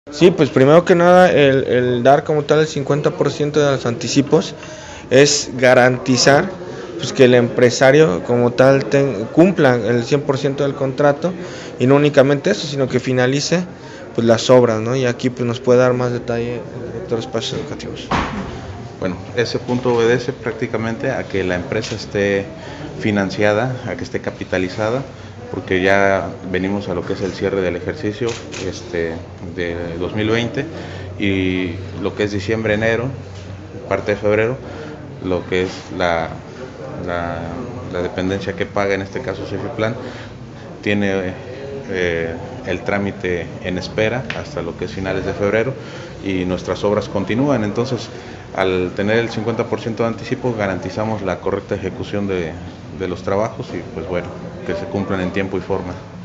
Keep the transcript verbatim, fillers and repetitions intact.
Sí, pues primero que nada el, el dar como tal el cincuenta por ciento de los anticipos es garantizar pues que el empresario como tal ten, cumpla el cien por ciento del contrato, y no únicamente eso, sino que finalice pues las obras, ¿no? Y aquí pues nos puede dar más detalle el director de espacios educativos. Bueno, ese punto obedece prácticamente a que la empresa esté financiada, a que esté capitalizada, porque ya venimos a lo que es el cierre del ejercicio este, de dos mil veinte, y lo que es diciembre, enero, parte de febrero, lo que es la, la, la dependencia que paga, en este caso Cefiplan, tiene eh, el trámite en espera hasta lo que es finales de febrero, y nuestras obras continúan. Entonces, al tener el cincuenta por ciento de anticipo, garantizamos la correcta ejecución de, de los trabajos y pues bueno, que se cumplan en tiempo y forma.